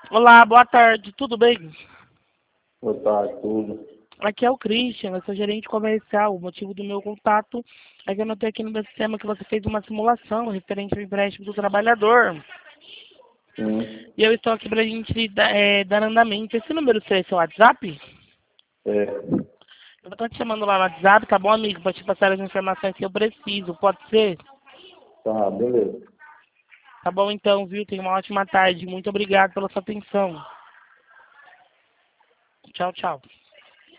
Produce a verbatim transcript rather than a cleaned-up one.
Olá, boa tarde, tudo bem? Boa tarde, tudo. Aqui é o Christian, eu sou gerente comercial. O motivo do meu contato é que eu notei aqui no meu sistema que você fez uma simulação referente ao empréstimo do trabalhador. Sim, E eu estou aqui para a gente dar, é, dar andamento. Esse número seu é seu WhatsApp? é, Eu vou estar te chamando lá no WhatsApp, tá bom, amigo? Para te passar as informações que eu preciso, pode ser? tá, beleza. Tá bom então, viu? Tenha uma ótima tarde. Muito obrigado pela sua atenção. Tchau, tchau.